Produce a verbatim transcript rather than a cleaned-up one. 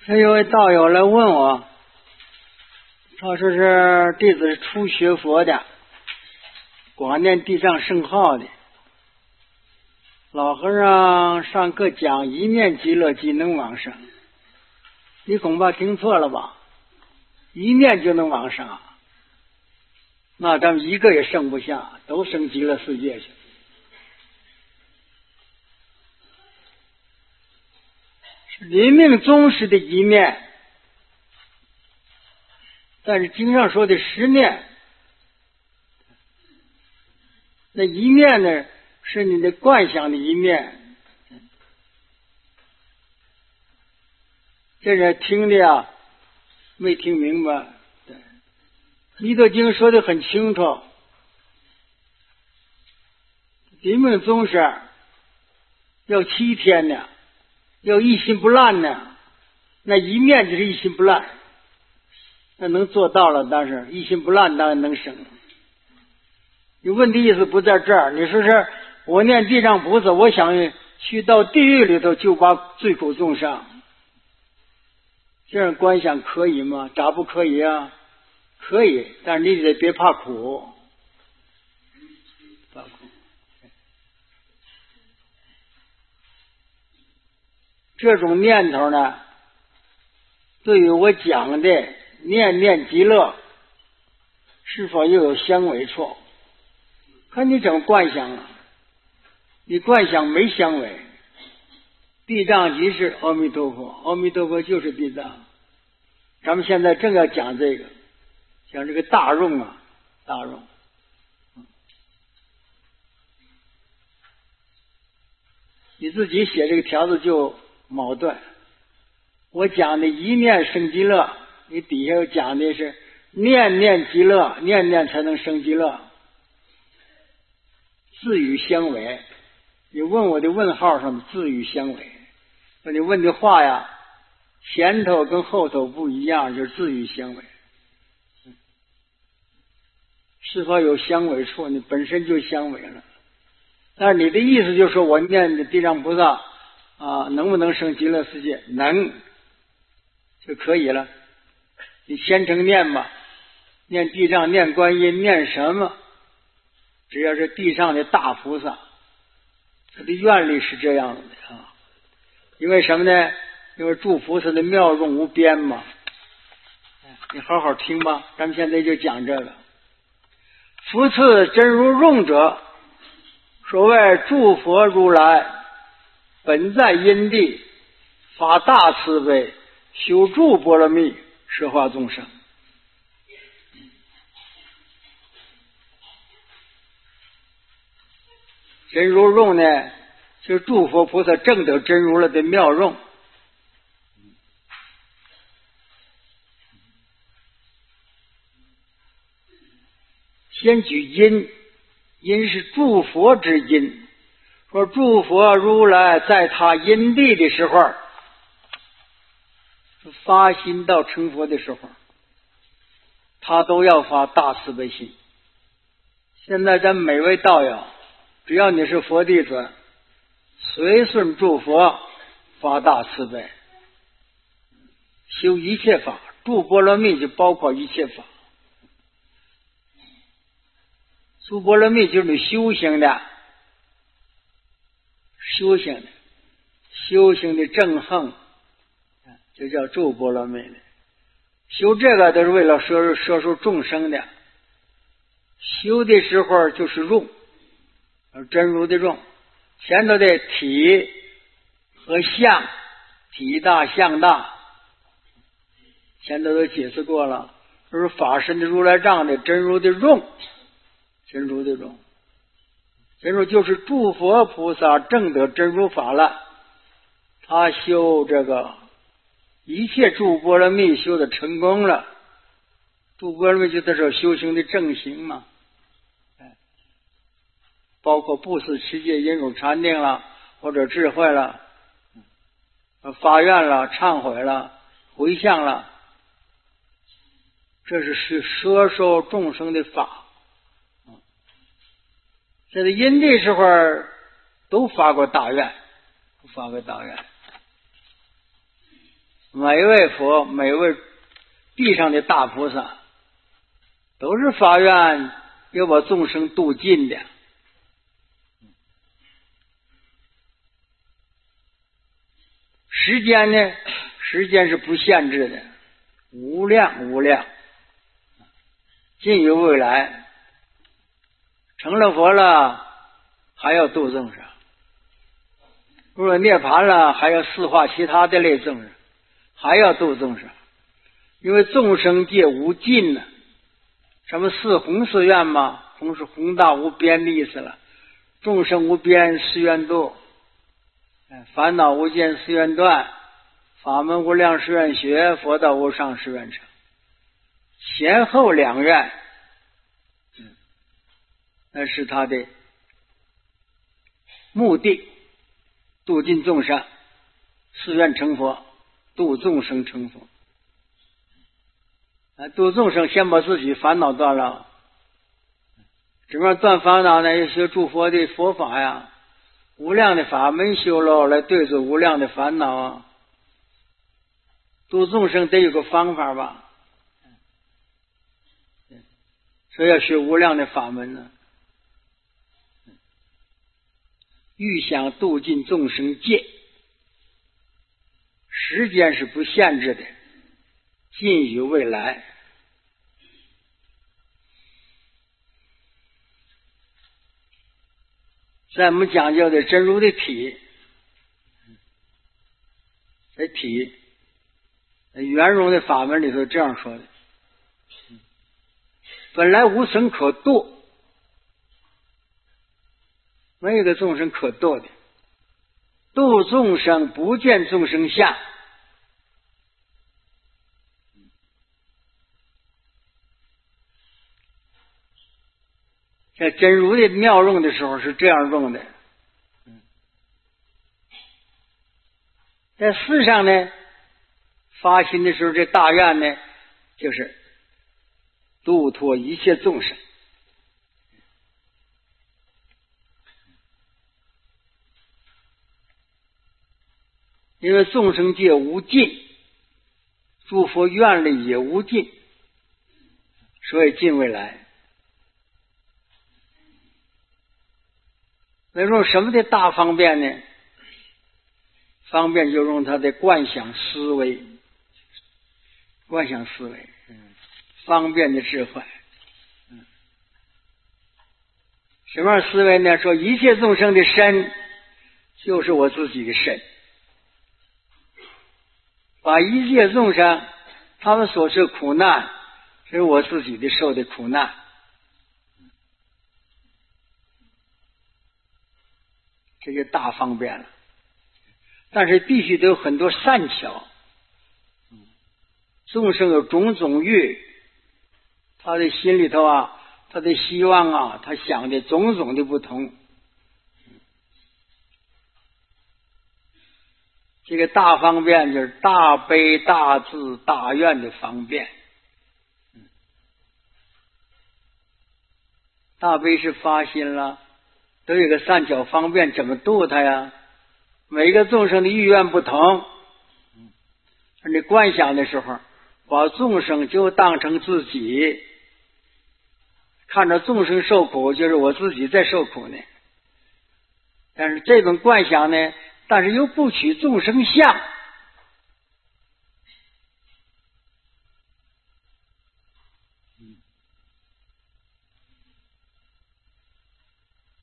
这有位道友来问我，他说是弟子是初学佛的，广念地藏圣号的，老和尚上课讲一念极乐即能往生，你恐怕听错了吧？一念就能往生，那咱们一个也剩不下，都升极乐世界去。临命终时的一念，但是经上说的十念，那一念呢是你的观想的一念，这人听的呀没听明白。对，弥陀经说的很清楚，临命终时要七天呢，要一心不乱呢，那一念就是一心不乱，那能做到了，但是一心不乱当然能生。你问的意思不在这儿，你说是我念地藏菩萨，我想去到地狱里头救拔罪苦众生，这样观想可以吗？咋不可以啊？可以，但是你得别怕苦，怕苦。这种念头呢，对于我讲的念念极乐是否又有相违处？看你怎么观想了。你观想没相违，地藏即是阿弥陀佛，阿弥陀佛就是地藏。咱们现在正要讲这个，讲这个大用啊，大用。你自己写这个条子就矛盾。我讲的一念生极乐，你底下又讲的是念念极乐，念念才能生极乐，字语相违。你问我的问号上字语相违，那你问的话呀，前头跟后头不一样，就是字语相违。是否有相违处？你本身就相违了。但是你的意思就是说我念的地藏菩萨啊，能不能生极乐世界？能，就可以了。你虔诚念吧，念地藏，念观音，念什么，只要是地上的大菩萨，他的愿力是这样的啊。因为什么呢？因为诸菩萨的妙用无边嘛。你好好听吧，咱们现在就讲这个。福赐真如用者，所谓诸佛如来本在因地，发大慈悲，修诸波罗蜜，摄化众生。真如用呢，就是诸佛菩萨证得真如了的妙用。先举因，因是诸佛之因。说诸佛如来在他因地的时候，发心到成佛的时候，他都要发大慈悲心。现在咱每位道友，只要你是佛弟子，随顺诸佛发大慈悲，修一切法，诸波罗蜜就包括一切法。诸波罗蜜就是你修行的，修行的，修行的正行，就叫诸波罗蜜的。修这个都是为了摄摄受众生的，修的时候就是用，真如的用。前头的体和相，体大相大，前头都解释过了，这是法身的如来藏的真如的用，真如的用。真如就是诸佛菩萨证得真如法了，他修这个一切诸波罗蜜修的成功了，诸波罗蜜就是说修行的正行嘛，包括布施、持戒、忍辱、禅定了，或者智慧了，发愿了，忏悔了，回向了，这是是摄受众生的法。在这因地时候都发过大愿，都发过大愿。 每位佛、每位地上的大菩萨，都是发愿要把众生度尽的。时间呢？时间是不限制的，无量无量，尽于未来。成了佛了，还要度众生；入了涅槃了，还要四化其他的类众生，还要度众生。因为众生界无尽呢。什么四弘誓愿嘛？弘是宏大无边的意思了。众生无边誓愿度，烦恼无间誓愿断，法门无量誓愿学，佛道无上誓愿成。前后两愿，那是他的目的，度尽众生，誓愿成佛，度众生成佛。啊，度众生先把自己烦恼断了，怎么样断烦恼呢？要学诸佛的佛法呀，无量的法门修喽，来对治无量的烦恼啊。度众生得有个方法吧，所以要学无量的法门呢。欲想度尽众生界，时间是不限制的，尽于未来。在我们讲究的真如的体，在体圆融的法门里头这样说的：本来无生可度，没有一个众生可度的，度众生不见众生相。在真如的妙用的时候是这样用的。在世上呢，发心的时候，这大愿呢，就是度脱一切众生。因为众生界无尽，诸佛愿力也无尽，所以尽未来。那用什么的大方便呢？方便就用他的观想思维，观想思维，嗯，方便的智慧。嗯，什么样思维呢？说一切众生的身就是我自己的身，把一切众生他们所受苦难是我自己的受的苦难。这就大方便了，但是必须得有很多善巧。众生有种种欲，他的心里头啊，他的希望啊，他想的种种的不同。这个大方便就是大悲大智大愿的方便。大悲是发心了，都有个善巧方便，怎么度他呀？每个众生的意愿不同，你观想的时候，把众生就当成自己，看着众生受苦，就是我自己在受苦呢。但是这种观想呢，但是又不取众生相，